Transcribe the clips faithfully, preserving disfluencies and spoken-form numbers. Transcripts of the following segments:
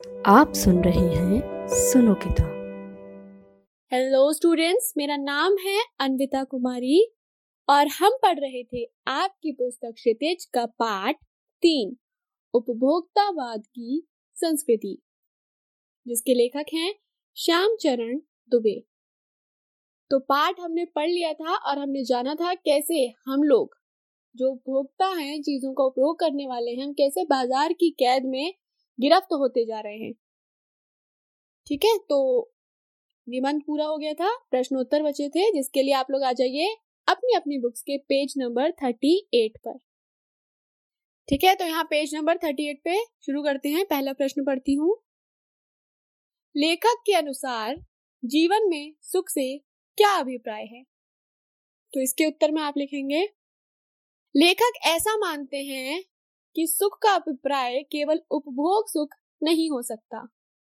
आप सुन रहे हैं सुनो किताब। हेलो स्टूडेंट्स, मेरा नाम है अन्विता कुमारी और हम पढ़ रहे थे आपकी पुस्तक क्षितिज का पाठ तीन, उपभोक्तावाद की संस्कृति, जिसके लेखक हैं श्यामचरण दुबे। तो पाठ हमने पढ़ लिया था और हमने जाना था कैसे हम लोग जो उपभोक्ता हैं, चीजों का उपयोग करने वाले हैं, हम कैसे बाजार की कैद में गिरफ्त होते जा रहे हैं। ठीक है, तो निबंध पूरा हो गया था, प्रश्नोत्तर बचे थे, जिसके लिए आप लोग आ जाइए अपनी अपनी बुक्स के पेज नंबर अड़तीस पर। ठीक है, तो यहाँ पेज नंबर अड़तीस पे शुरू करते हैं। पहला प्रश्न पढ़ती हूँ। लेखक के अनुसार जीवन में सुख से क्या अभिप्राय है? तो इसके उत्तर में आप लिखेंगे, लेखक ऐसा मानते हैं कि सुख का अभिप्राय केवल उपभोग सुख नहीं हो सकता।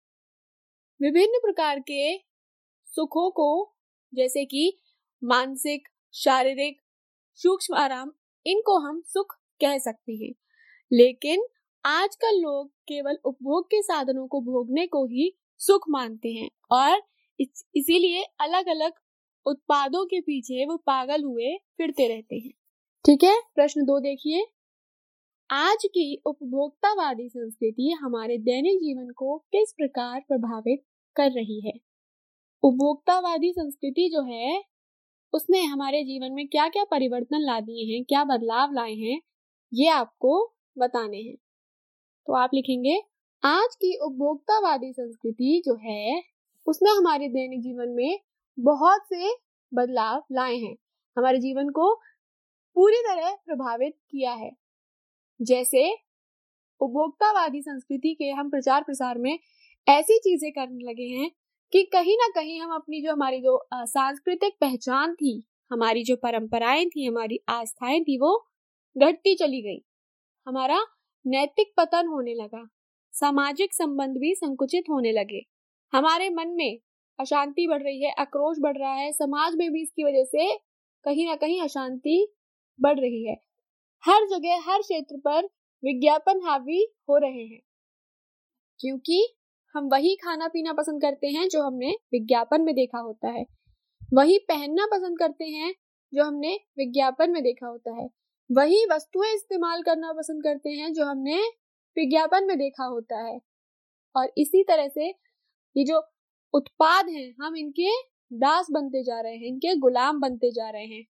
विभिन्न प्रकार के सुखों को, जैसे कि मानसिक, शारीरिक, सूक्ष्म आराम, इनको हम सुख कह सकते हैं, लेकिन आजकल लोग केवल उपभोग के साधनों को भोगने को ही सुख मानते हैं और इस, इसीलिए अलग अलग उत्पादों के पीछे वो पागल हुए फिरते रहते हैं। ठीक है, प्रश्न दो देखिए। आज की उपभोक्तावादी संस्कृति हमारे दैनिक जीवन को किस प्रकार प्रभावित कर रही है? उपभोक्तावादी संस्कृति जो है उसने हमारे जीवन में क्या क्या परिवर्तन ला दिए हैं, क्या बदलाव लाए हैं, ये आपको बताने हैं। तो आप लिखेंगे, आज की उपभोक्तावादी संस्कृति जो है उसने हमारे दैनिक जीवन में बहुत से बदलाव लाए हैं, हमारे जीवन को पूरी तरह प्रभावित किया है। जैसे उपभोक्तावादी संस्कृति के हम प्रचार प्रसार में ऐसी चीजें करने लगे हैं कि कहीं ना कहीं हम अपनी जो हमारी जो सांस्कृतिक पहचान थी, हमारी जो परंपराएं थी, हमारी आस्थाएं थी, वो घटती चली गई। हमारा नैतिक पतन होने लगा, सामाजिक संबंध भी संकुचित होने लगे, हमारे मन में अशांति बढ़ रही है, आक्रोश बढ़ रहा है, समाज में भी इसकी वजह से कहीं ना कहीं अशांति बढ़ रही है। हर जगह, हर क्षेत्र पर विज्ञापन हावी हो रहे हैं, क्योंकि हम वही खाना पीना पसंद करते हैं जो हमने विज्ञापन में देखा होता है, वही पहनना पसंद करते हैं जो हमने विज्ञापन में देखा होता है, वही वस्तुएं इस्तेमाल करना पसंद करते हैं जो हमने विज्ञापन में देखा होता है। और इसी तरह से ये जो उत्पाद हैं, हम इनके दास बनते जा रहे हैं, इनके गुलाम बनते जा रहे हैं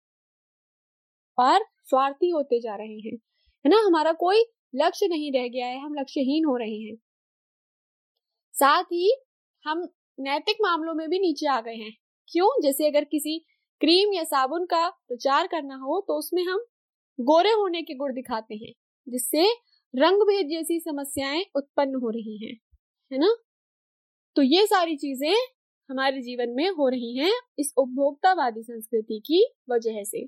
और स्वार्थी होते जा रहे हैं, है ना। हमारा कोई लक्ष्य नहीं रह गया है, हम लक्ष्यहीन हो रहे हैं। साथ ही हम नैतिक मामलों में भी नीचे आ गए हैं। क्यों? जैसे अगर किसी क्रीम या साबुन का प्रचार करना हो तो उसमें हम गोरे होने के गुण दिखाते हैं, जिससे रंग भेद जैसी समस्याएं उत्पन्न हो रही हैं, है ना। तो ये सारी चीजें हमारे जीवन में हो रही हैं इस उपभोक्तावादी संस्कृति की वजह से।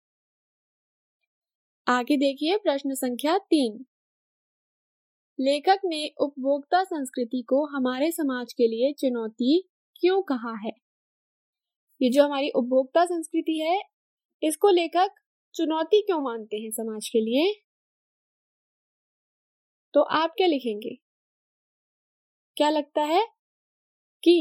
आगे देखिए प्रश्न संख्या तीन। लेखक ने उपभोक्ता संस्कृति को हमारे समाज के लिए चुनौती क्यों कहा है? ये जो हमारी उपभोक्ता संस्कृति है, इसको लेखक चुनौती क्यों मानते हैं समाज के लिए? तो आप क्या लिखेंगे? क्या लगता है कि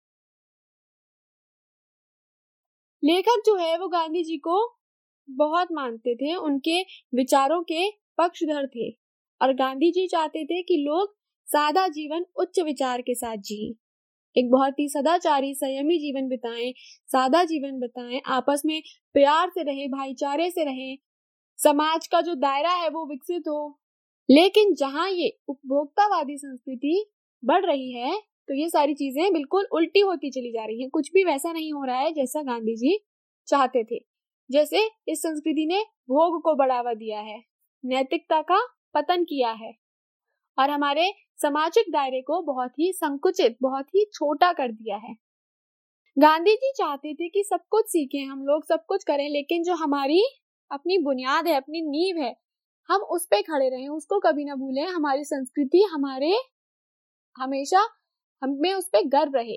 लेखक जो है वो गांधी जी को बहुत मानते थे, उनके विचारों के पक्षधर थे और गांधी जी चाहते थे कि लोग सादा जीवन उच्च विचार के साथ जिएं, एक बहुत ही सदाचारी संयमी जीवन बिताएं, सादा जीवन बिताएं, आपस में प्यार से रहें, भाईचारे से रहें, समाज का जो दायरा है वो विकसित हो। लेकिन जहां ये उपभोक्तावादी संस्कृति बढ़ रही है तो ये सारी चीजें बिल्कुल उल्टी होती चली जा रही हैं, कुछ भी वैसा नहीं हो रहा है जैसा गांधी जी चाहते थे। जैसे इस संस्कृति ने भोग को बढ़ावा दिया है, नैतिकता का पतन किया है और हमारे सामाजिक दायरे को बहुत ही संकुचित, बहुत ही छोटा कर दिया है। गांधी जी चाहते थे कि सब कुछ सीखें, हम लोग सब कुछ करें, लेकिन जो हमारी अपनी बुनियाद है, अपनी नींव है, हम उस पे खड़े रहें, उसको कभी ना भूलें। हमारी संस्कृति हमारे हमेशा हमें उस पे गर्व रहे।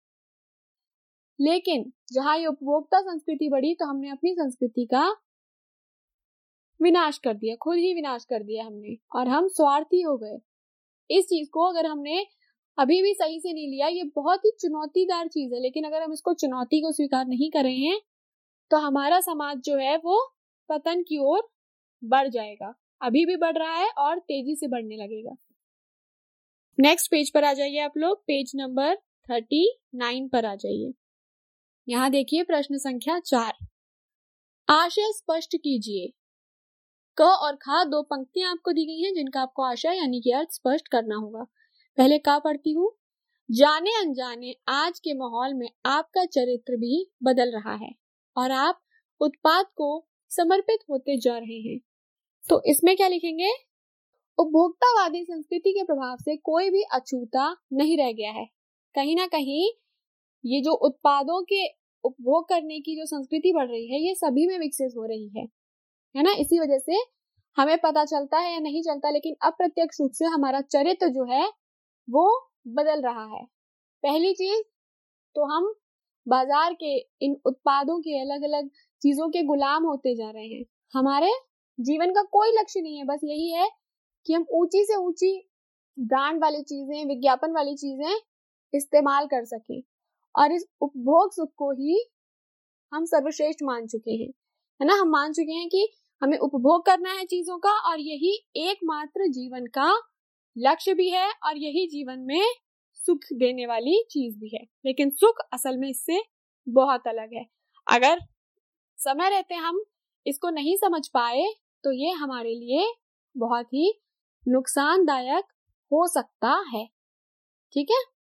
लेकिन जहां ये उपभोक्ता संस्कृति बढ़ी तो हमने अपनी संस्कृति का विनाश कर दिया, खुद ही विनाश कर दिया हमने, और हम स्वार्थी हो गए। इस चीज को अगर हमने अभी भी सही से नहीं लिया। ये बहुत ही चुनौतीदार चीज है, लेकिन अगर हम इसको चुनौती को स्वीकार नहीं कर रहे हैं तो हमारा समाज जो है वो पतन की ओर बढ़ जाएगा। अभी भी बढ़ रहा है और तेजी से बढ़ने लगेगा। नेक्स्ट पेज पर आ जाइए आप लोग, पेज नंबर थर्टी नाइन पर आ जाइए। यहाँ देखिए प्रश्न संख्या चार, आशय स्पष्ट कीजिए। क और खा दो पंक्तियां आपको दी गई हैं जिनका आपको आशय यानी कि अर्थ स्पष्ट करना होगा। पहले का पढ़ती हूँ। जाने अनजाने आज के माहौल में आपका चरित्र भी बदल रहा है और आप उत्पाद को समर्पित होते जा रहे हैं। तो इसमें क्या लिखेंगे? उपभोक्तावादी संस्कृति के प्रभाव से कोई भी अछूता नहीं रह गया है। कहीं ना कहीं ये जो उत्पादों के उपभोग करने की जो संस्कृति बढ़ रही है ये सभी में विकसित हो रही है, है ना। इसी वजह से हमें पता चलता है या नहीं चलता, लेकिन अप्रत्यक्ष रूप से हमारा चरित्र जो है वो बदल रहा है। पहली चीज तो हम बाजार के इन उत्पादों के अलग अलग चीजों के गुलाम होते जा रहे हैं। हमारे जीवन का कोई लक्ष्य नहीं है, बस यही है कि हम ऊंची से ऊंची ब्रांड वाली चीजें, विज्ञापन वाली चीजें इस्तेमाल कर सकें और इस उपभोग सुख को ही हम सर्वश्रेष्ठ मान चुके हैं, है ना। हम मान चुके हैं कि हमें उपभोग करना है चीजों का और यही एकमात्र जीवन का लक्ष्य भी है और यही जीवन में सुख देने वाली चीज भी है। लेकिन सुख असल में इससे बहुत अलग है। अगर समय रहते हम इसको नहीं समझ पाए तो ये हमारे लिए बहुत ही नुकसानदायक हो सकता है। ठीक है,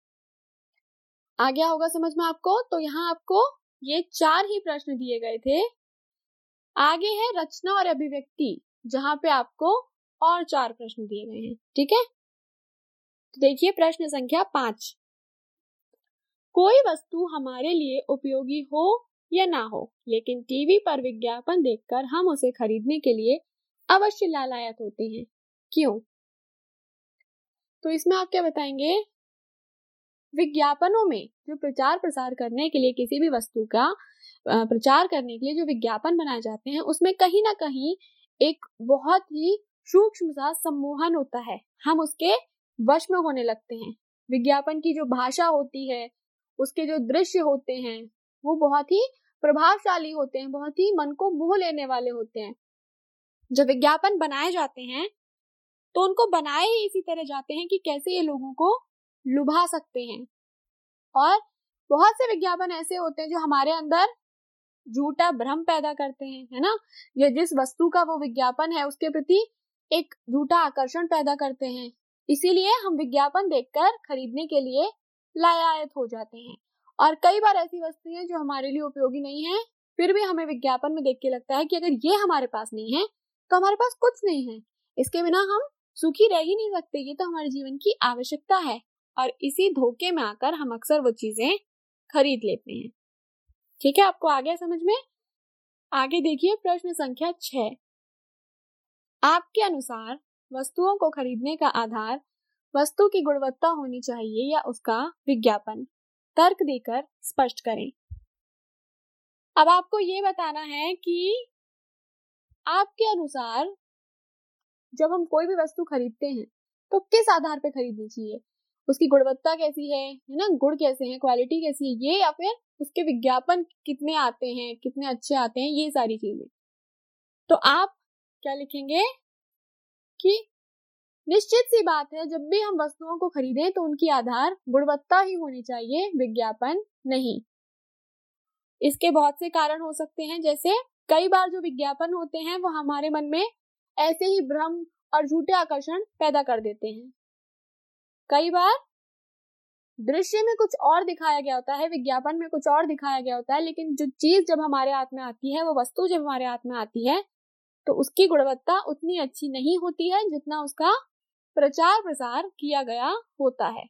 आ गया होगा समझ में आपको। तो यहाँ आपको ये चार ही प्रश्न दिए गए थे। आगे है रचना और अभिव्यक्ति, जहां पे आपको और चार प्रश्न दिए गए हैं। ठीक है, तो देखिए प्रश्न संख्या पांच, कोई वस्तु हमारे लिए उपयोगी हो या ना हो, लेकिन टीवी पर विज्ञापन देखकर हम उसे खरीदने के लिए अवश्य लालायत होते हैं, क्यों? तो इसमें आप क्या बताएंगे? विज्ञापनों में जो प्रचार प्रसार करने के लिए किसी भी वस्तु का प्रचार करने के लिए जो विज्ञापन बनाए जाते हैं उसमें कहीं ना कहीं एक बहुत ही सूक्ष्म सा सम्मोहन होता है। हम उसके वश में होने लगते हैं। विज्ञापन की जो भाषा होती है, उसके जो दृश्य होते हैं वो बहुत ही प्रभावशाली होते हैं, बहुत ही मन को मोह लेने वाले होते हैं। जब विज्ञापन बनाए जाते हैं तो उनको बनाए ही इसी तरह जाते हैं कि कैसे ये लोगों को लुभा सकते हैं। और बहुत से विज्ञापन ऐसे होते हैं जो हमारे अंदर झूठा भ्रम पैदा करते हैं, है ना। ये जिस वस्तु का वो विज्ञापन है उसके प्रति एक झूठा आकर्षण पैदा करते हैं। इसीलिए हम विज्ञापन देखकर खरीदने के लिए लालायत हो जाते हैं। और कई बार ऐसी वस्तुएं जो हमारे लिए उपयोगी नहीं है, फिर भी हमें विज्ञापन में देख के लगता है कि अगर ये हमारे पास नहीं है तो हमारे पास कुछ नहीं है, इसके बिना हम सुखी रह ही नहीं सकते, ये तो हमारे जीवन की आवश्यकता है। और इसी धोखे में आकर हम अक्सर वो चीजें खरीद लेते हैं। ठीक है, आपको आ गया समझ में? आगे देखिए प्रश्न संख्या छह, आपके अनुसार वस्तुओं को खरीदने का आधार वस्तु की गुणवत्ता होनी चाहिए या उसका विज्ञापन? तर्क देकर स्पष्ट करें। अब आपको ये बताना है कि आपके अनुसार जब हम कोई भी वस्तु खरीदते हैं तो किस आधार पर खरीदनी चाहिए? उसकी गुणवत्ता कैसी है, है ना, गुण कैसे हैं, क्वालिटी कैसी है, ये, या फिर उसके विज्ञापन कितने आते हैं, कितने अच्छे आते हैं, ये सारी चीजें। तो आप क्या लिखेंगे कि निश्चित सी बात है जब भी हम वस्तुओं को खरीदें तो उनकी आधार गुणवत्ता ही होनी चाहिए, विज्ञापन नहीं। इसके बहुत से कारण हो सकते हैं, जैसे कई बार जो विज्ञापन होते हैं वो हमारे मन में ऐसे ही भ्रम और झूठे आकर्षण पैदा कर देते हैं। कई बार दृश्य में कुछ और दिखाया गया होता है, विज्ञापन में कुछ और दिखाया गया होता है, लेकिन जो चीज जब हमारे हाथ में आती है, वो वस्तु जब हमारे हाथ में आती है तो उसकी गुणवत्ता उतनी अच्छी नहीं होती है जितना उसका प्रचार प्रसार किया गया होता है।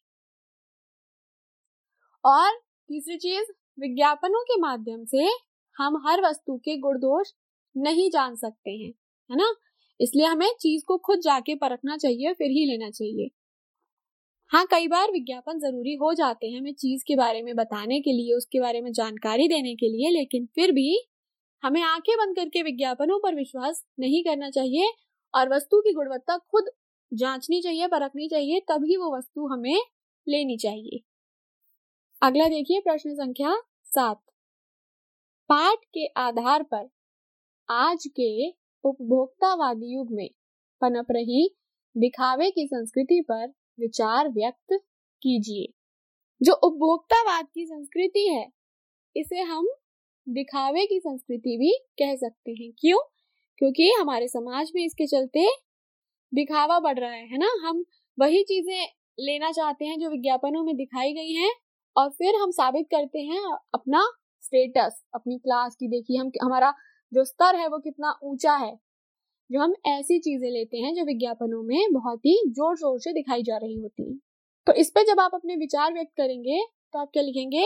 और तीसरी चीज, विज्ञापनों के माध्यम से हम हर वस्तु के गुण दोष नहीं जान सकते हैं, है ना। इसलिए हमें चीज को खुद जाके परखना चाहिए, फिर ही लेना चाहिए। हाँ, कई बार विज्ञापन जरूरी हो जाते हैं हमें चीज के बारे में बताने के लिए, उसके बारे में जानकारी देने के लिए, लेकिन फिर भी हमें आंखें बंद करके विज्ञापनों पर विश्वास नहीं करना चाहिए और वस्तु की गुणवत्ता खुद जांचनी चाहिए, परखनी चाहिए, तभी वो वस्तु हमें लेनी चाहिए। अगला देखिए प्रश्न संख्या सात। पाठ के आधार पर आज के उपभोक्तावादी युग में पनप रही दिखावे की संस्कृति पर विचार व्यक्त कीजिए। जो उपभोक्तावाद की संस्कृति है इसे हम दिखावे की संस्कृति भी कह सकते हैं। क्यों? क्योंकि हमारे समाज में इसके चलते दिखावा बढ़ रहा है, है ना। हम वही चीजें लेना चाहते हैं जो विज्ञापनों में दिखाई गई हैं और फिर हम साबित करते हैं अपना स्टेटस, अपनी क्लास की। देखिए हम हमारा जो स्तर है वो कितना ऊंचा है, जो हम ऐसी चीजें लेते हैं जो विज्ञापनों में बहुत ही जोर शोर से दिखाई जा रही होती हैं। तो इस पे जब आप अपने विचार व्यक्त करेंगे तो आप क्या लिखेंगे?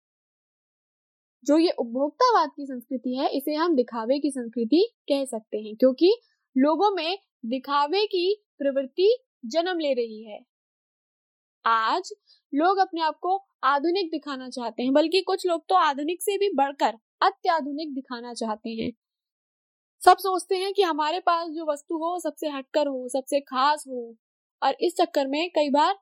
जो ये उपभोक्तावाद की संस्कृति है इसे हम दिखावे की संस्कृति कह सकते हैं, क्योंकि लोगों में दिखावे की प्रवृत्ति जन्म ले रही है। आज लोग अपने आप को आधुनिक दिखाना चाहते हैं, बल्कि कुछ लोग तो आधुनिक से भी बढ़कर अत्याधुनिक दिखाना चाहते हैं। सब सोचते हैं कि हमारे पास जो वस्तु हो सबसे हटकर हो, सबसे खास हो, और इस चक्कर में कई बार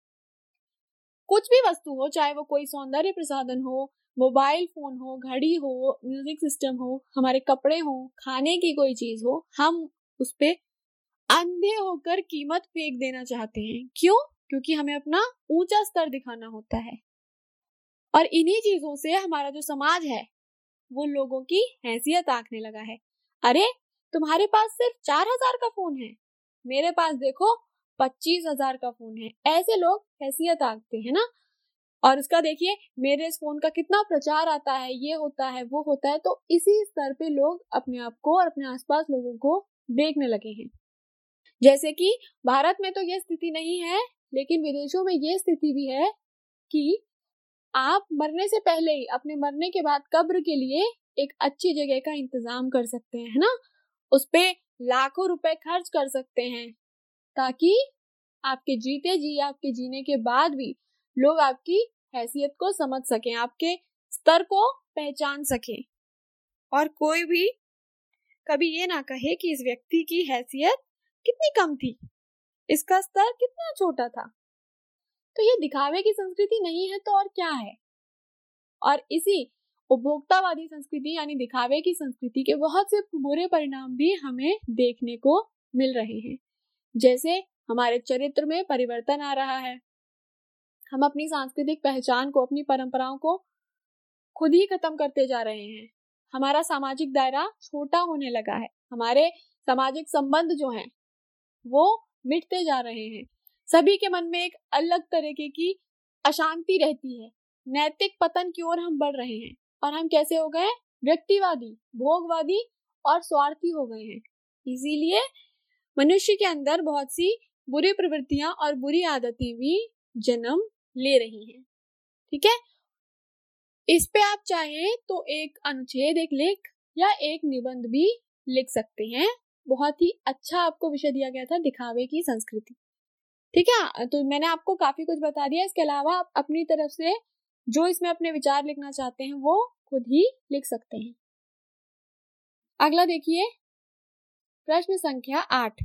कुछ भी वस्तु हो, चाहे वो कोई सौंदर्य प्रसाधन हो, मोबाइल फोन हो, घड़ी हो, म्यूजिक सिस्टम हो, हमारे कपड़े हो, खाने की कोई चीज हो, हम उस पे अंधे होकर कीमत फेंक देना चाहते हैं। क्यों? क्योंकि हमें अपना ऊंचा स्तर दिखाना होता है। और इन्हीं चीजों से हमारा जो समाज है वो लोगों की हैसियत आंकने लगा है। अरे तुम्हारे पास सिर्फ चार हजार का फोन है, मेरे पास देखो पच्चीस हजार का फोन है। ऐसे लोग हैसियत आंकते हैं ना। और इसका देखिए मेरे इस फोन का कितना प्रचार आता है, ये होता है, वो होता है। तो इसी स्तर पे लोग अपने आप को और अपने आसपास लोगों को देखने लगे हैं। जैसे कि भारत में तो यह स्थिति नहीं है, लेकिन विदेशों में यह स्थिति भी है कि आप मरने से पहले ही, अपने मरने के बाद कब्र के लिए एक अच्छी जगह का इंतजाम कर सकते हैं, है ना। उस पे लाखों रुपए खर्च कर सकते हैं ताकि आपके जीते जी, आपके जीने के बाद भी लोग आपकी हैसियत को समझ सकें, आपके स्तर को पहचान सकें, और कोई भी कभी ये ना कहे कि इस व्यक्ति की हैसियत कितनी कम थी, इसका स्तर कितना छोटा था। तो ये दिखावे की संस्कृति नहीं है तो और क्या है। और इसी उपभोक्तावादी संस्कृति यानी दिखावे की संस्कृति के बहुत से बुरे परिणाम भी हमें देखने को मिल रहे हैं। जैसे हमारे चरित्र में परिवर्तन आ रहा है, हम अपनी सांस्कृतिक पहचान को, अपनी परंपराओं को खुद ही खत्म करते जा रहे हैं। हमारा सामाजिक दायरा छोटा होने लगा है, हमारे सामाजिक संबंध जो हैं वो मिटते जा रहे हैं। सभी के मन में एक अलग तरीके की अशांति रहती है। नैतिक पतन की ओर हम बढ़ रहे हैं और हम कैसे हो गए? व्यक्तिवादी, भोगवादी और स्वार्थी हो गए हैं। इसीलिए मनुष्य के अंदर बहुत सी बुरी प्रवृत्तियां और बुरी आदतें भी जन्म ले रही हैं। ठीक है, इस पे आप चाहे तो एक अनुच्छेद, एक लेख या एक निबंध भी लिख सकते हैं। बहुत ही अच्छा आपको विषय दिया गया था, दिखावे की संस्कृति। ठीक है, तो मैंने आपको काफी कुछ बता दिया। इसके अलावा आप अपनी तरफ से जो इसमें अपने विचार लिखना चाहते हैं वो खुद ही लिख सकते हैं। अगला देखिए प्रश्न संख्या आठ।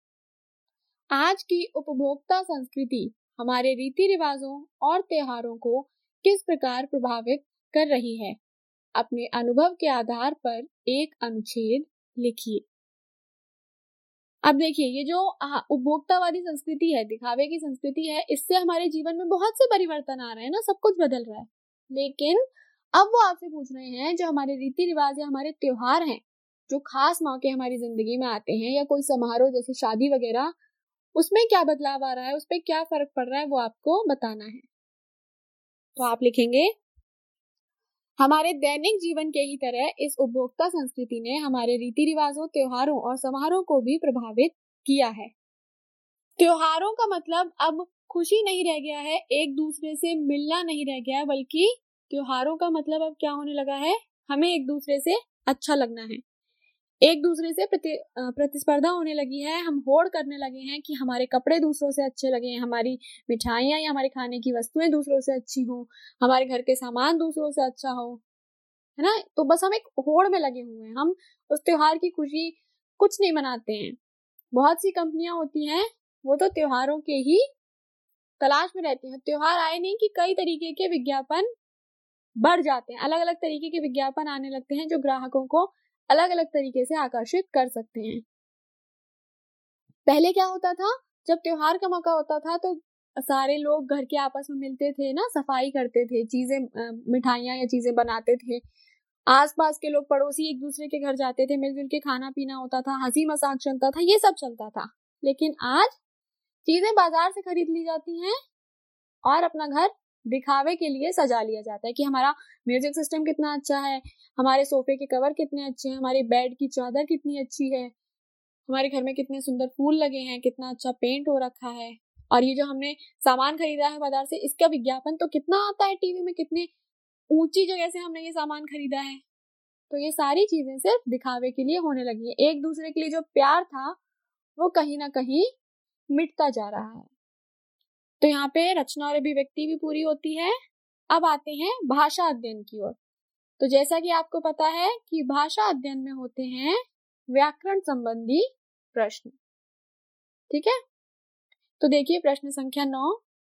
आज की उपभोक्ता संस्कृति हमारे रीति रिवाजों और त्योहारों को किस प्रकार प्रभावित कर रही है? अपने अनुभव के आधार पर एक अनुच्छेद लिखिए। अब देखिए, ये जो उपभोक्तावादी संस्कृति है, दिखावे की संस्कृति है, इससे हमारे जीवन में बहुत से परिवर्तन आ रहे हैं ना, सब कुछ बदल रहा है। लेकिन अब वो आपसे पूछ रहे हैं जो हमारे रीति रिवाज या हमारे त्योहार हैं, जो खास मौके हमारी जिंदगी में आते हैं या कोई समारोह जैसे शादी वगैरह, उसमें क्या बदलाव आ रहा है, उस पर क्या फर्क पड़ रहा है, वो आपको बताना है। तो आप लिखेंगे, हमारे दैनिक जीवन के ही तरह इस उपभोक्ता संस्कृति ने हमारे रीति रिवाजों, त्योहारों और समारोह को भी प्रभावित किया है। त्योहारों का मतलब अब खुशी नहीं रह गया है, एक दूसरे से मिलना नहीं रह गया है, बल्कि त्योहारों का मतलब अब क्या होने लगा है, हमें एक दूसरे से अच्छा लगना है, एक दूसरे से प्रति प्रतिस्पर्धा होने लगी है। हम होड़ करने लगे हैं कि हमारे कपड़े दूसरों से अच्छे लगे, हमारी मिठाइयाँ या हमारे खाने की वस्तुएं दूसरों से अच्छी हो, हमारे घर के सामान दूसरों से अच्छा हो, है ना। तो बस हम एक होड़ में लगे हुए हैं, हम उस त्योहार की खुशी कुछ नहीं मनाते हैं। बहुत सी कंपनियां होती हैं वो तो त्योहारों के ही तलाश में रहते हैं। त्योहार आए नहीं कि कई तरीके के विज्ञापन बढ़ जाते हैं, अलग अलग तरीके के विज्ञापन आने लगते हैं जो ग्राहकों को अलग अलग तरीके से आकर्षित कर सकते हैं। पहले क्या होता था, जब त्योहार का मौका होता था तो सारे लोग घर के आपस में मिलते थे ना, सफाई करते थे, चीजें मिठाइयाँ या चीजें बनाते थे, आसपास के लोग पड़ोसी एक दूसरे के घर जाते थे, मिलजुल के खाना पीना होता था, हंसी मजाक चलता था, ये सब चलता था। लेकिन आज चीजें बाजार से खरीद ली जाती हैं और अपना घर दिखावे के लिए सजा लिया जाता है कि हमारा म्यूजिक सिस्टम कितना अच्छा है, हमारे सोफे के कवर कितने अच्छे हैं, हमारे बेड की चादर कितनी अच्छी है, हमारे घर में कितने सुंदर फूल लगे हैं, कितना अच्छा पेंट हो रखा है, और ये जो हमने सामान खरीदा है बाजार से इसका विज्ञापन तो कितना आता है टीवी में, कितने ऊंची जगह से हमने ये सामान खरीदा है। तो ये सारी चीजें सिर्फ दिखावे के लिए होने लगी है। एक दूसरे के लिए जो प्यार था वो कहीं ना कहीं मिटता जा रहा है। तो यहाँ पे रचना और अभिव्यक्ति भी पूरी होती है। अब आते हैं भाषा अध्ययन की ओर। तो जैसा कि आपको पता है कि भाषा अध्ययन में होते हैं व्याकरण संबंधी प्रश्न, ठीक है। तो देखिए प्रश्न संख्या नौ,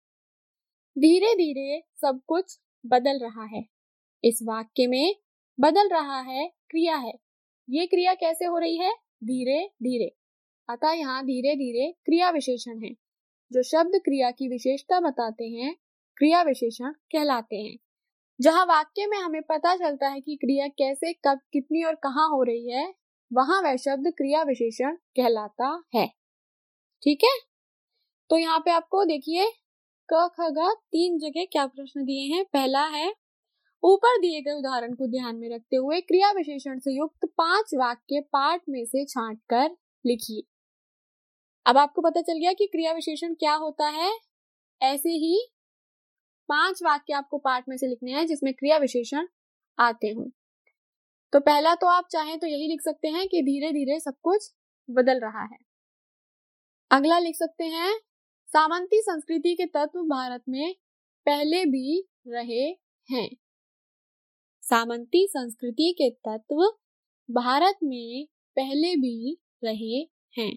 धीरे धीरे सब कुछ बदल रहा है। इस वाक्य में बदल रहा है क्रिया है। ये क्रिया कैसे हो रही है? धीरे धीरे। अतः यहाँ धीरे धीरे क्रिया विशेषण है। जो शब्द क्रिया की विशेषता बताते हैं क्रिया विशेषण कहलाते हैं। जहाँ वाक्य में हमें पता चलता है कि क्रिया कैसे, कब, कितनी और कहाँ हो रही है, वहां वह शब्द क्रिया विशेषण कहलाता है, ठीक है। तो यहाँ पे आपको देखिए क ख ग तीन जगह क्या प्रश्न दिए हैं। पहला है, ऊपर दिए गए उदाहरण को ध्यान में रखते हुए क्रिया विशेषण से युक्त पांच वाक्य पाठ में से छांटकर लिखिए। अब आपको पता चल गया कि क्रिया विशेषण क्या होता है। ऐसे ही पांच वाक्य आपको पाठ में से लिखने हैं जिसमें क्रिया विशेषण आते हों। तो पहला तो आप चाहें तो यही लिख सकते हैं कि धीरे धीरे सब कुछ बदल रहा है। अगला लिख सकते हैं, सामंती संस्कृति के तत्व भारत में पहले भी रहे हैं। सामंती संस्कृति के तत्व भारत में पहले भी रहे हैं।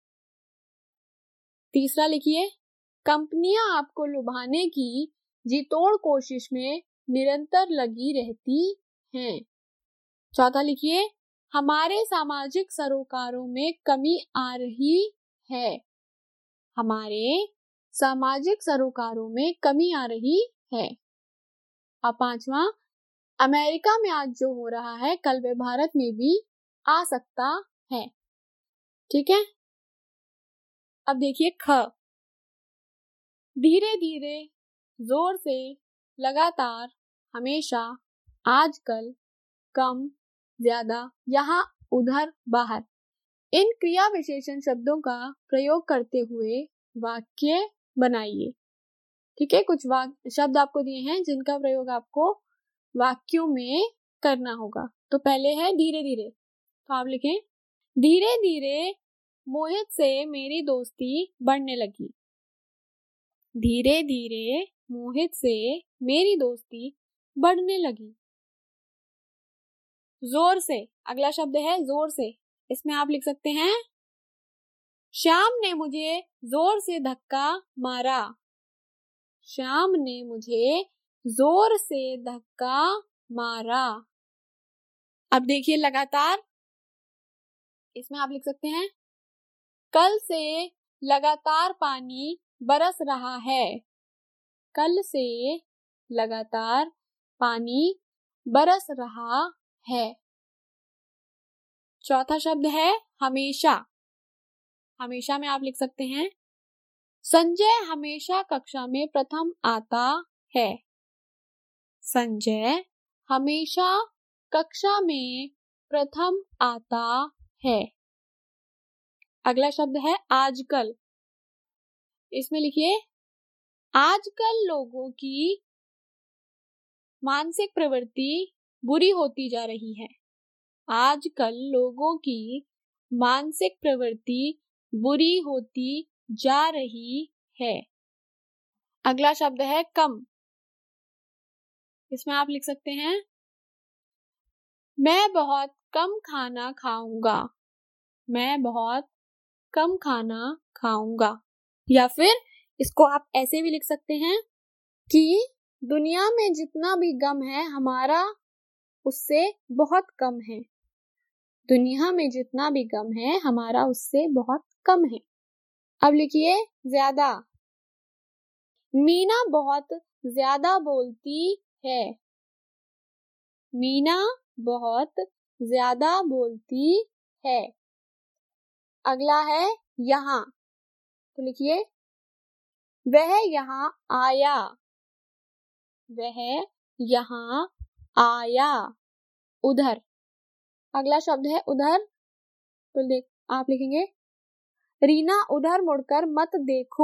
तीसरा लिखिए, कंपनियां आपको लुभाने की जीतोड़ कोशिश में निरंतर लगी रहती हैं। चौथा लिखिए, हमारे सामाजिक सरोकारों में कमी आ रही है। हमारे सामाजिक सरोकारों में कमी आ रही है। अब पांचवा, अमेरिका में आज जो हो रहा है कल वे भारत में भी आ सकता है, ठीक है। अब देखिए ख, धीरे धीरे, जोर से, लगातार, हमेशा, आजकल, कम, ज्यादा, यहाँ, उधर, बाहर, इन क्रिया विशेषण शब्दों का प्रयोग करते हुए वाक्य बनाइए, ठीक है। कुछ वाक्य शब्द आपको दिए हैं जिनका प्रयोग आपको वाक्यों में करना होगा। तो पहले है धीरे धीरे, तो आप लिखें, धीरे धीरे मोहित से मेरी दोस्ती बढ़ने लगी। धीरे धीरे मोहित से मेरी दोस्ती बढ़ने लगी। जोर से, अगला शब्द है जोर से, इसमें आप लिख सकते हैं, श्याम ने मुझे जोर से धक्का मारा। श्याम ने मुझे जोर से धक्का मारा। अब देखिए लगातार, इसमें आप लिख सकते हैं, कल से लगातार पानी बरस रहा है। कल से लगातार पानी बरस रहा है। चौथा शब्द है हमेशा। हमेशा में आप लिख सकते हैं, संजय हमेशा कक्षा में प्रथम आता है। संजय हमेशा कक्षा में प्रथम आता है। अगला शब्द है आजकल, इसमें लिखिए, आजकल लोगों की मानसिक प्रवृत्ति बुरी होती जा रही है। आजकल लोगों की मानसिक प्रवृत्ति बुरी होती जा रही है। अगला शब्द है कम, इसमें आप लिख सकते हैं, मैं बहुत कम खाना खाऊंगा। मैं बहुत कम खाना खाऊंगा। या फिर इसको आप ऐसे भी लिख सकते हैं कि दुनिया में जितना भी गम है हमारा उससे बहुत कम है। दुनिया में जितना भी गम है हमारा उससे बहुत कम है। अब लिखिए ज्यादा। मीना बहुत ज्यादा बोलती है। मीना बहुत ज्यादा बोलती है। अगला है यहाँ, तो लिखिए वह यहाँ आया। वह यहाँ आया। उधर, अगला शब्द है उधर, तो देख आप लिखेंगे रीना उधर मुड़कर मत देखो।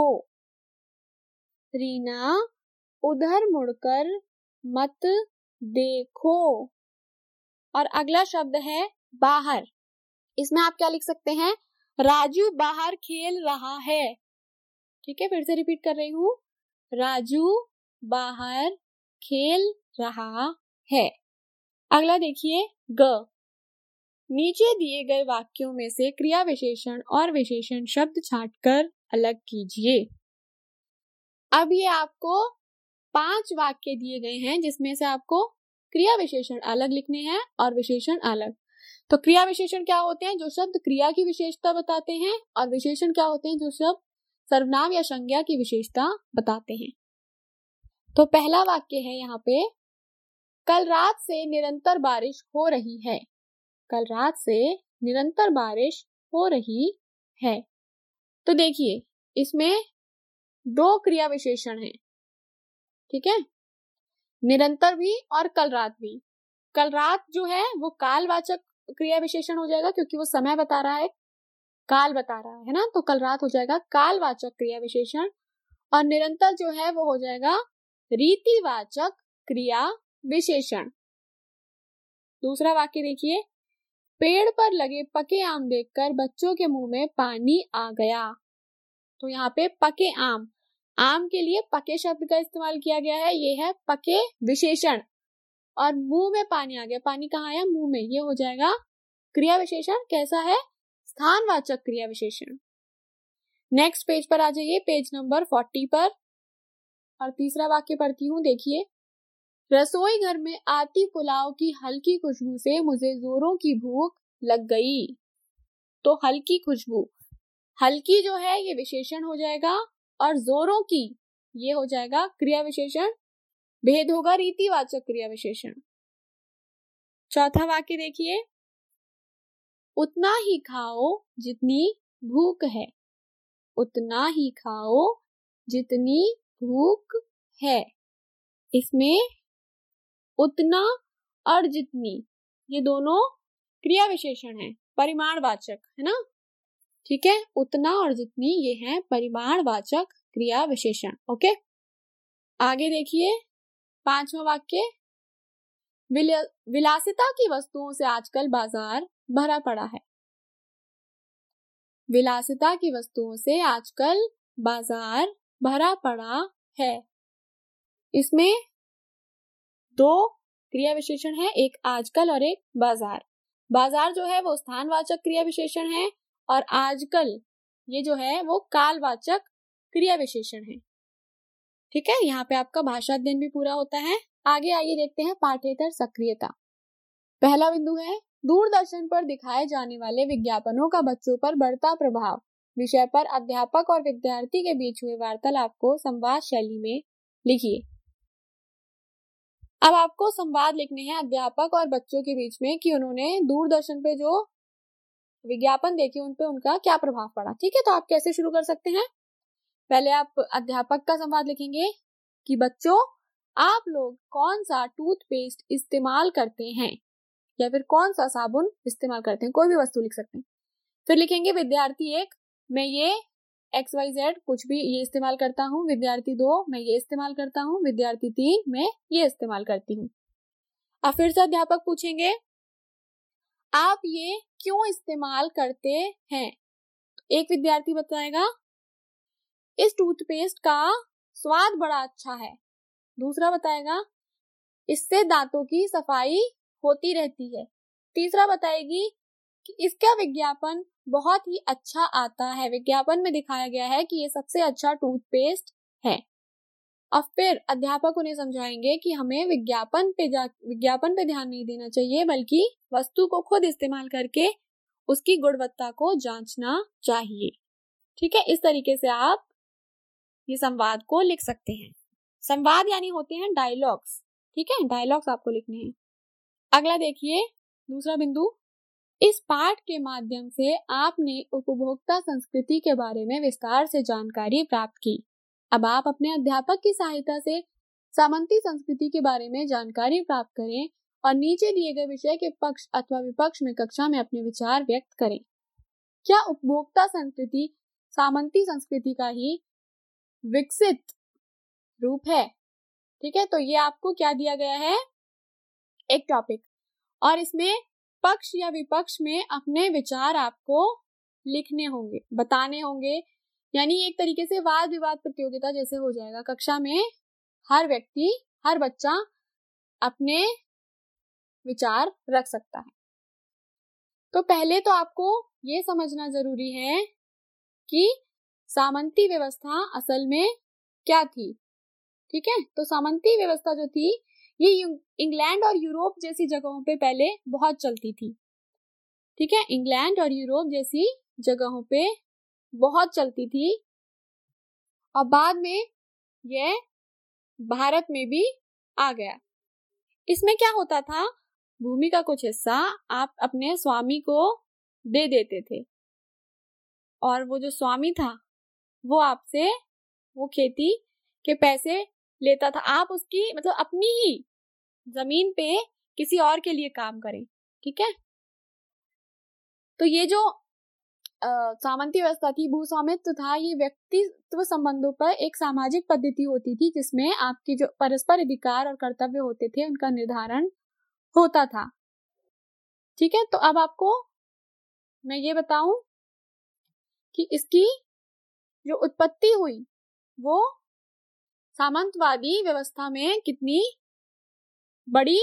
रीना उधर मुड़कर मत देखो। और अगला शब्द है बाहर। इसमें आप क्या लिख सकते हैं, राजू बाहर खेल रहा है। ठीक है, फिर से रिपीट कर रही हूँ, राजू बाहर खेल रहा है। अगला देखिए ग। नीचे दिए गए वाक्यों में से क्रिया विशेषण और विशेषण शब्द छांटकर अलग कीजिए। अब ये आपको पांच वाक्य दिए गए हैं जिसमें से आपको क्रिया विशेषण अलग लिखने हैं और विशेषण अलग। तो क्रिया विशेषण क्या होते हैं, जो शब्द क्रिया की विशेषता बताते हैं, और विशेषण क्या होते हैं, जो शब्द सर्वनाम या संज्ञा की विशेषता बताते हैं। तो पहला वाक्य है यहाँ पे, कल रात से निरंतर बारिश हो रही है। कल रात से निरंतर बारिश हो रही है। तो देखिए इसमें दो क्रिया विशेषण हैं, ठीक है, निरंतर भी और कल रात भी। कल रात जो है वो कालवाचक क्रिया विशेषण हो जाएगा क्योंकि वो समय बता रहा है, काल बता रहा है ना, तो कल रात हो जाएगा कालवाचक क्रिया विशेषण। और निरंतर जो है वो हो जाएगा रीतिवाचक क्रिया विशेषण। दूसरा वाक्य देखिए, पेड़ पर लगे पके आम देखकर बच्चों के मुंह में पानी आ गया। तो यहाँ पे पके आम, आम के लिए पके शब्द का इस्तेमाल किया गया है, ये है पके विशेषण। और मुंह में पानी आ गया, पानी कहाँ आया, मुंह में, ये हो जाएगा क्रिया विशेषण। कैसा है, स्थानवाचक क्रिया विशेषण। नेक्स्ट पेज पर आ जाइए, पेज नंबर फोर्टी पर, और तीसरा वाक्य पढ़ती हूँ, देखिए, रसोई घर में आती पुलाव की हल्की खुशबू से मुझे जोरों की भूख लग गई। तो हल्की खुशबू, हल्की जो है ये विशेषण हो जाएगा, और जोरों की ये हो जाएगा क्रिया विशेषण। भेद होगा रीतिवाचक क्रिया विशेषण। चौथा वाक्य देखिए, उतना ही खाओ जितनी भूख है। उतना ही खाओ जितनी भूख है। इसमें उतना और जितनी ये दोनों क्रिया विशेषण है, परिमाणवाचक है ना, ठीक है, उतना और जितनी ये है परिमाणवाचक क्रिया विशेषण। ओके, आगे देखिए पांचवा वाक्य, विलासिता की वस्तुओं से आजकल बाजार भरा पड़ा है। विलासिता की वस्तुओं से आजकल बाजार भरा पड़ा है। इसमें दो क्रिया विशेषण है, एक आजकल और एक बाजार। बाजार जो है वो स्थानवाचक क्रिया विशेषण है, और आजकल ये जो है वो कालवाचक क्रिया विशेषण है। ठीक है, यहाँ पे आपका भाषा अध्ययन भी पूरा होता है। आगे आइए देखते हैं पाठ्येतर सक्रियता। पहला बिंदु है, दूरदर्शन पर दिखाए जाने वाले विज्ञापनों का बच्चों पर बढ़ता प्रभाव। विषय पर अध्यापक और विद्यार्थी के बीच हुए वार्तालाप को संवाद शैली में लिखिए। अब आपको संवाद लिखने हैं अध्यापक और बच्चों के बीच में कि उन्होंने दूरदर्शन पे जो विज्ञापन देखे उन पे उनका क्या प्रभाव पड़ा। ठीक है, तो आप कैसे शुरू कर सकते हैं, पहले आप अध्यापक का संवाद लिखेंगे कि बच्चों आप लोग कौन सा टूथपेस्ट इस्तेमाल करते हैं, या फिर कौन सा साबुन इस्तेमाल करते हैं, कोई भी वस्तु लिख सकते हैं। फिर लिखेंगे विद्यार्थी एक, मैं ये एक्स वाई जेड कुछ भी ये इस्तेमाल करता हूँ। विद्यार्थी दो, मैं ये इस्तेमाल करता हूँ। विद्यार्थी तीन, मैं ये इस्तेमाल करती हूँ। अब फिर से अध्यापक पूछेंगे आप ये क्यों इस्तेमाल करते हैं। एक विद्यार्थी बताएगा इस टूथपेस्ट का स्वाद बड़ा अच्छा है। दूसरा बताएगा इससे दांतों की सफाई होती रहती है। तीसरा बताएगी कि इसका विज्ञापन बहुत ही अच्छा आता है, विज्ञापन में दिखाया गया है कि ये सबसे अच्छा टूथपेस्ट है। और फिर अध्यापक उन्हें समझाएंगे कि हमें विज्ञापन पे जा विज्ञापन पे ध्यान नहीं देना चाहिए, बल्कि वस्तु को खुद इस्तेमाल करके उसकी गुणवत्ता को जांचना चाहिए। ठीक है, इस तरीके से आप ये संवाद को लिख सकते हैं। संवाद यानी होते हैं डायलॉग्स। ठीक है, डायलॉग्स आपको लिखने हैं। अगला देखिए, दूसरा बिंदु, इस पाठ के माध्यम से आपने उपभोक्ता संस्कृति के बारे में विस्तार से जानकारी प्राप्त की। अब आप अपने अध्यापक की सहायता से सामंती संस्कृति के बारे में जानकारी प्राप्त करें और नीचे दिए गए विषय के पक्ष अथवा विपक्ष में कक्षा में अपने विचार व्यक्त करें। क्या उपभोक्ता संस्कृति सामंती संस्कृति का ही विकसित रूप है? ठीक है, तो ये आपको क्या दिया गया है, एक टॉपिक, और इसमें पक्ष या विपक्ष में अपने विचार आपको लिखने होंगे, बताने होंगे। यानी एक तरीके से वाद विवाद प्रतियोगिता जैसे हो जाएगा। कक्षा में हर व्यक्ति, हर बच्चा अपने विचार रख सकता है। तो पहले तो आपको ये समझना जरूरी है कि सामंती व्यवस्था असल में क्या थी। ठीक है, तो सामंती व्यवस्था जो थी ये इंग्लैंड और यूरोप जैसी जगहों पे पहले बहुत चलती थी। ठीक है, इंग्लैंड और यूरोप जैसी जगहों पे बहुत चलती थी और बाद में यह भारत में भी आ गया। इसमें क्या होता था, भूमि का कुछ हिस्सा आप अपने स्वामी को दे देते थे और वो जो स्वामी था वो आपसे वो खेती के पैसे लेता था। आप उसकी मतलब अपनी ही जमीन पे किसी और के लिए काम करें। ठीक है, तो ये जो सामंती व्यवस्था थी, भूस्वामित्व था, ये व्यक्तित्व संबंधों पर एक सामाजिक पद्धति होती थी जिसमें आपके जो परस्पर अधिकार और कर्तव्य होते थे उनका निर्धारण होता था। ठीक है, तो अब आपको मैं ये बताऊं कि इसकी जो उत्पत्ति हुई वो सामंतवादी व्यवस्था में कितनी बड़ी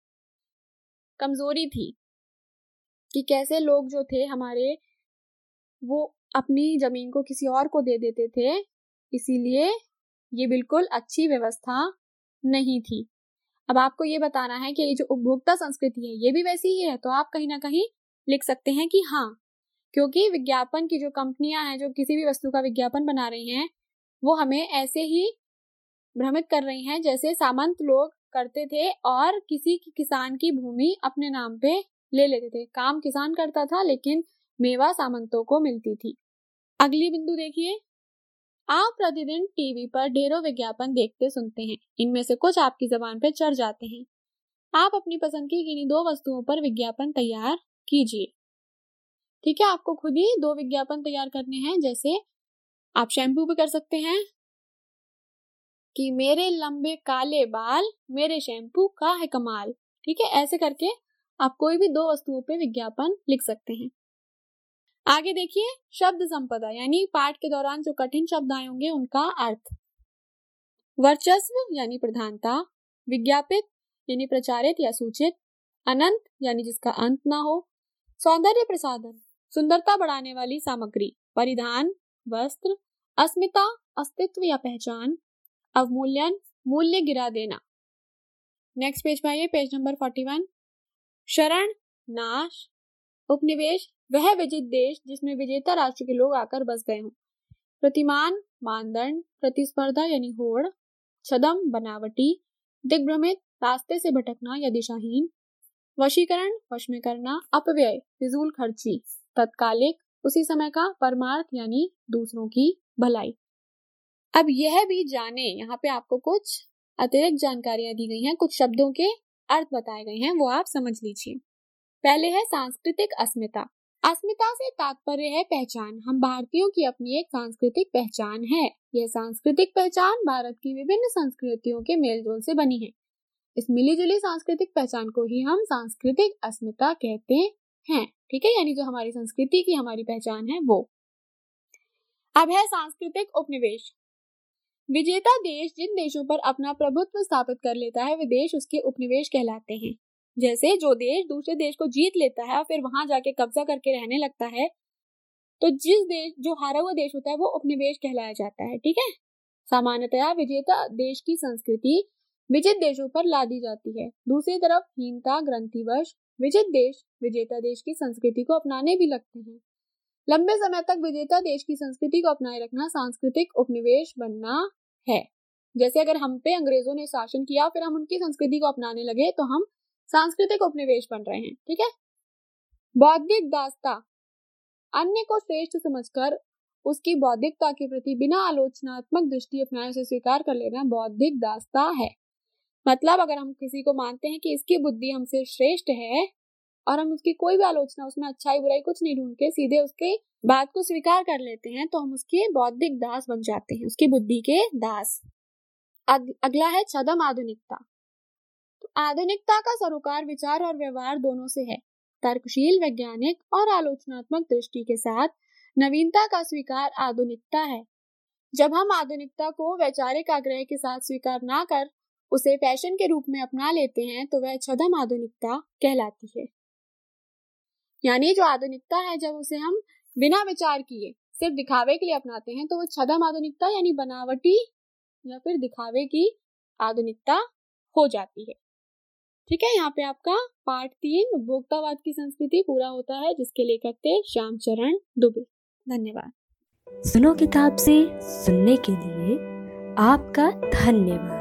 कमजोरी थी कि कैसे लोग जो थे हमारे वो अपनी जमीन को किसी और को दे देते थे, इसीलिए ये बिल्कुल अच्छी व्यवस्था नहीं थी। अब आपको ये बताना है कि ये जो उपभोक्ता संस्कृति है ये भी वैसी ही है। तो आप कहीं ना कहीं लिख सकते हैं कि हाँ, क्योंकि विज्ञापन की जो कंपनियां हैं जो किसी भी वस्तु का विज्ञापन बना रही हैं वो हमें ऐसे ही भ्रमित कर रही हैं जैसे सामंत लोग करते थे और किसी किसान की भूमि अपने नाम पे ले लेते थे। काम किसान करता था लेकिन मेवा सामंतों को मिलती थी। अगली बिंदु देखिए, आप प्रतिदिन टीवी पर ढेरों विज्ञापन देखते सुनते हैं, इनमें से कुछ आपकी जबान पे चढ़ जाते हैं। आप अपनी पसंद की किन्हीं दो वस्तुओं पर विज्ञापन तैयार कीजिए। ठीक है, आपको खुद ही दो विज्ञापन तैयार करने हैं। जैसे आप शैम्पू भी कर सकते हैं कि मेरे लंबे काले बाल मेरे शैम्पू का है कमाल। ठीक है, ऐसे करके आप कोई भी दो वस्तुओं पे विज्ञापन लिख सकते हैं। आगे देखिए, शब्द संपदा यानी पाठ के दौरान जो कठिन शब्द आए होंगे उनका अर्थ। वर्चस्व यानी प्रधानता, विज्ञापित यानी प्रचारित या सूचित, अनंत यानी जिसका अंत ना हो, सौंदर्य प्रसाधन सुंदरता बढ़ाने वाली सामग्री, परिधान वस्त्र, अस्मिता अस्तित्व या पहचान, अवमूल्यन मूल्य गिरा देना। नेक्स्ट पेज पे आइए, पेज नंबर इकतालीस। शरण नाश, उपनिवेश वह विजित देश जिसमें विजेता राष्ट्र के लोग आकर बस गए हों, प्रतिमान मानदंड, प्रतिस्पर्धा यानी होड़, छदम बनावटी, दिग्भ्रमित रास्ते से भटकना या दिशाहीन, वशीकरण वश में करना, अपव्यय फिजूल खर्ची, तत्कालिक उसी समय का, परमार्थ यानी दूसरों की भलाई। अब यह भी जाने, यहाँ पे आपको कुछ अतिरिक्त जानकारियां दी गई हैं, कुछ शब्दों के अर्थ बताए गए हैं, वो आप समझ लीजिए। पहले है सांस्कृतिक अस्मिता। अस्मिता से तात्पर्य है पहचान। हम भारतीयों की अपनी एक सांस्कृतिक पहचान है। यह सांस्कृतिक पहचान भारत की विभिन्न संस्कृतियों के मेलजोल से बनी है। इस मिलीजुली सांस्कृतिक पहचान को ही हम सांस्कृतिक अस्मिता कहते हैं। ठीक है, यानी जो हमारी संस्कृति की हमारी पहचान है वो। अब है सांस्कृतिक उपनिवेश। विजेता देश जिन देशों पर अपना प्रभुत्व स्थापित कर लेता है वे देश उसके उपनिवेश कहलाते हैं। जैसे जो देश दूसरे देश को जीत लेता है और फिर वहां जाके कब्जा करके रहने लगता है, तो जिस देश जो हारा हुआ देश होता है वो उपनिवेश कहलाया जाता है। ठीक है। सामान्यतया विजेता देश की संस्कृति विजित देशों पर लादी जाती है। दूसरी तरफ हीनता ग्रंथिवश विजित देश विजेता देश की संस्कृति को अपनाने भी लगते हैं। लंबे समय तक विजेता देश की संस्कृति को अपनाए रखना सांस्कृतिक उपनिवेश बनना है। जैसे अगर हम पे अंग्रेजों ने शासन किया फिर हम उनकी संस्कृति को अपनाने लगे तो हम सांस्कृतिक उपनिवेश बन रहे हैं। ठीक है। बौद्धिक दासता, अन्य को श्रेष्ठ समझकर उसकी बौद्धिकता के प्रति बिना आलोचनात्मक दृष्टि अपनाए उसे स्वीकार कर लेना बौद्धिक दासता है। मतलब अगर हम किसी को मानते हैं कि इसकी बुद्धि हमसे श्रेष्ठ है और हम उसकी कोई भी आलोचना, उसमें अच्छाई बुराई कुछ नहीं ढूंढ के सीधे उसके बात को स्वीकार कर लेते हैं तो हम उसके बौद्धिक दास बन जाते हैं, उसकी बुद्धि के दास। अग, अगला है छद्म आधुनिकता। तो आधुनिकता का सरोकार विचार और व्यवहार दोनों से है। तर्कशील, वैज्ञानिक और आलोचनात्मक दृष्टि के साथ नवीनता का स्वीकार आधुनिकता है। जब हम आधुनिकता को वैचारिक आग्रह के साथ स्वीकार ना कर उसे फैशन के रूप में अपना लेते हैं तो वह छद्म आधुनिकता कहलाती है। यानी जो आधुनिकता है जब उसे हम बिना विचार किए सिर्फ दिखावे के लिए अपनाते हैं तो वो छद्म आधुनिकता यानी बनावटी या फिर दिखावे की आधुनिकता हो जाती है। ठीक है। यहाँ पे आपका पार्ट तीन उपभोक्तावाद की संस्कृति पूरा होता है, जिसके लेखक थे श्यामचरण दुबे। धन्यवाद। सुनो किताब से सुनने के लिए आपका धन्यवाद।